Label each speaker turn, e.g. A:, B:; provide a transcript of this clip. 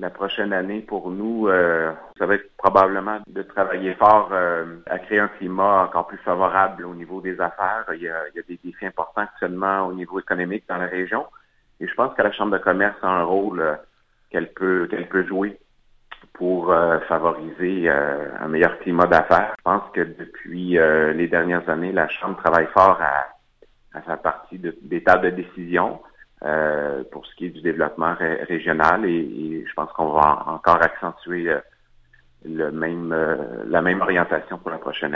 A: la prochaine année pour nous, ça va être probablement de travailler fort à créer un climat encore plus favorable au niveau des affaires. Il y a des défis importants actuellement au niveau économique dans la région. Et je pense que la Chambre de commerce a un rôle qu'elle peut jouer pour favoriser un meilleur climat d'affaires. Je pense que depuis les dernières années, la Chambre travaille fort à sa partie des tables de décision pour ce qui est du développement régional et je pense qu'on va encore accentuer la même orientation pour la prochaine année.